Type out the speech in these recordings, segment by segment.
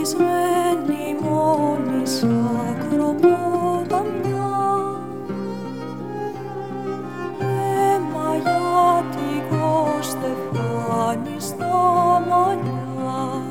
Καθισμένη μόνη σ' ακροπόταμια, με μαγιάτικο στεφάνι στα μαλλιά.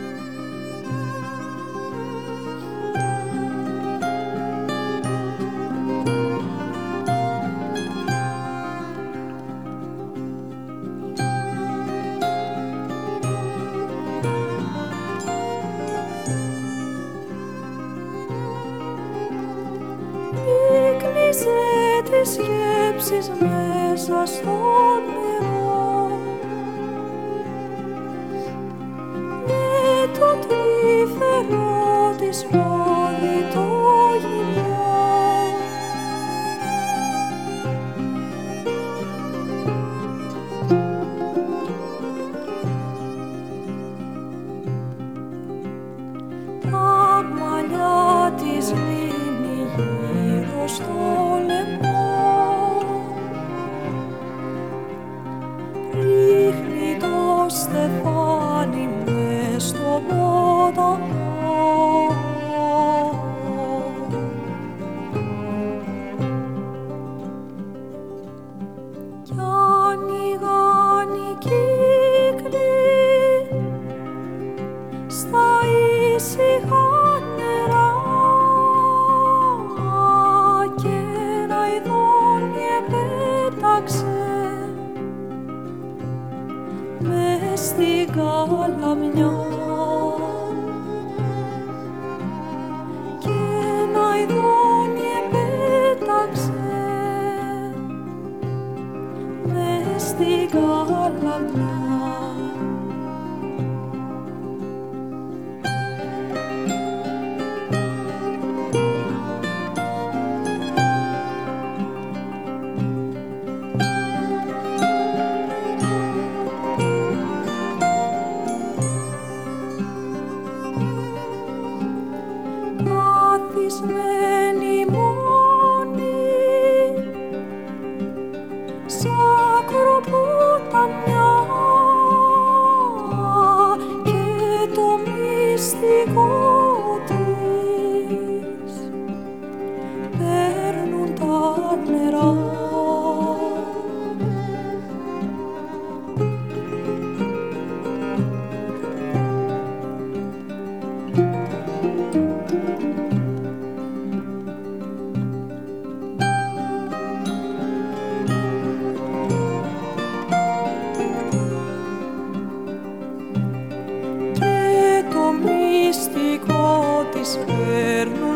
Πύκνιζε τις σκέψεις μέσα στο νερό, με το τρυφερό της πόδι το γυμνό. Τα μαλλιά της λύνει γύρω στο λαιμό, ρίχνει το στεφάνι μες στο ποταμό. Κι ανοίγαν οι κύκλοι στα ήσυχα νερά και ένα ειδόνι πέταξε μες στην καλαμιά. Και ένα ειδόνι πέταξε μες στην καλαμιά. Καθισμένη μόνη σ' ακροπόταμια, και το μυστικό της παίρνουν τα νερά. Και το μυστικό της παίρνουν